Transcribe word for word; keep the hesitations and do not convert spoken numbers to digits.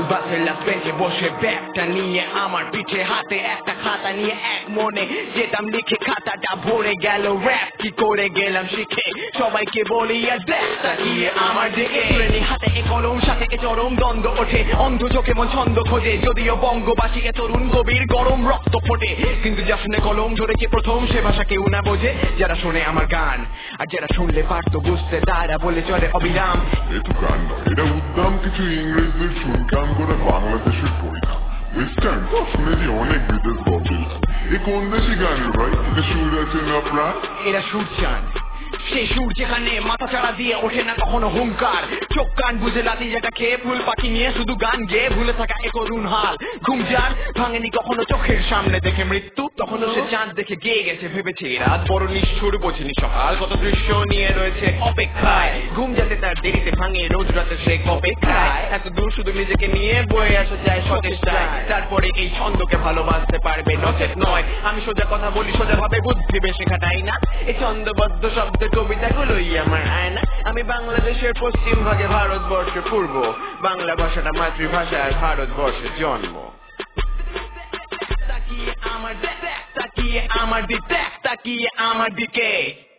বাসের লাস্ট বেঞ্চে বসে ব্যাগটা নিয়ে আমার পিঠে হাতে একটা খাতা নিয়ে এক মনে যেতাম লিখে খাতাটা ভরে গেল র‍্যাপ কি করে গেলাম শিখে সবাইকে বলি আর দেখ তাকিয়ে আমার দিকে শ্রেণী হাতে এ কলম সাথে এ চরম দ্বন্দ্ব ওঠে অন্ধ চোখে মন ছন্দ খোঁজে যদিও বঙ্গবাসী এ তরুণ গভীর গরম রক্ত ফোটে কিন্তু যা শুনে কলম ধরেছে প্রথম সে ভাষা কেউ না বোঝে যারা শোনে আমার গান আর যারা শুনলে পারতো বুঝতে তারা বলে চলে অবিরাম এতো গান নয় এটা উদ্দাম কিছু ইংরেজদের শুনকাম করে বাংলাদেশের পরিণাম ওয়েস্টার্ন তো শুনেছি অনেক বিদেশ বদল এ কোন দেশি গানের ভাই এটা সুর আছে না প্রাণ এরা সুর চান সেই সুর যেখানে মাথা চাড়া দিয়ে ওঠে না কখনো হুঙ্কার চোখ কান বুঝে লাতি যেটা খেয়ে ফুল পাখি নিয়ে শুধু গান গেয়ে ভুলে থাকা এ করুণ হাল ঘুম যার ভাঙেনি কখনো চোখের সামনে দেখে মৃত্যু তখনও সে চাঁদ দেখে গেয়ে গেছে ভেবেছে রাত বড় নিষ্ঠুর বোঝেনি সকাল কত দৃশ্য নিয়ে রয়েছে অপেক্ষায় ঘুম যাতে তার দেরিতে ভাঙে রোজ রাতে সে কবে খায় এত দূর শুধু নিজেকে নিয়ে বয়ে আসা যায় সচেষ্টায় তারপরে এই ছন্দকে ভালোবাসতে পারবে নচেত নয় আমি সোজা কথা বলি সোজা ভাবে বুদ্ধি বেশি খাটাই না এই ছন্দবদ্ধ শব্দ কবিতাগুলোই আমার আয়না আমি বাংলাদেশের পশ্চিম ভাগে ভারতবর্ষের পূর্ব বাংলা ভাষাটা মাতৃভাষা আর ভারতবর্ষের জন্ম তাকিয়ে আমার দিকে তাকিয়ে আমার দিকে তাকিয়ে আমার দিকে